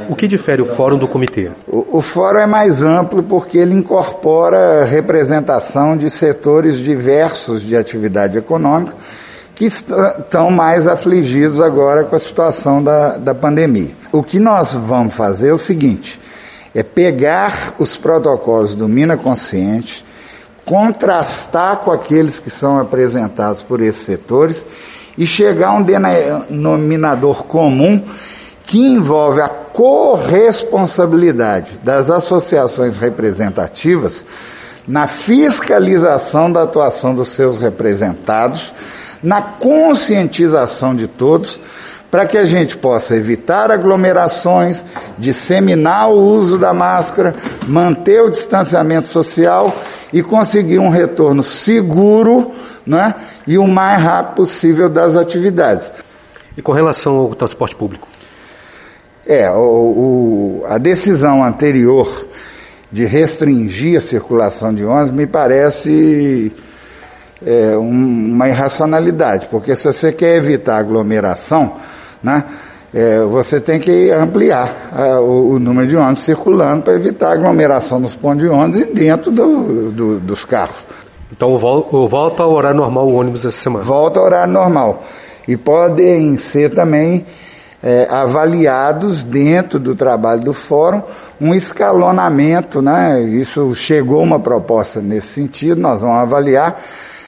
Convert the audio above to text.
O que difere o fórum do comitê? O fórum é mais amplo porque ele incorpora representação de setores diversos de atividade econômica que estão mais afligidos agora com a situação da pandemia. O que nós vamos fazer é o seguinte, é pegar os protocolos do Mina Consciente, contrastar com aqueles que são apresentados por esses setores e chegar a um denominador comum que envolve a corresponsabilidade das associações representativas na fiscalização da atuação dos seus representados, na conscientização de todos, para que a gente possa evitar aglomerações, disseminar o uso da máscara, manter o distanciamento social e conseguir um retorno seguro, né, e o mais rápido possível das atividades. E com relação ao transporte público? A decisão anterior de restringir a circulação de ônibus me parece uma irracionalidade, porque se você quer evitar aglomeração, né, você tem que ampliar o número de ônibus circulando para evitar aglomeração nos pontos de ônibus e dentro dos carros. Então volta ao horário normal o ônibus essa semana? Volta ao horário normal. E podem ser também avaliados dentro do trabalho do fórum um escalonamento, né? Isso chegou uma proposta nesse sentido, nós vamos avaliar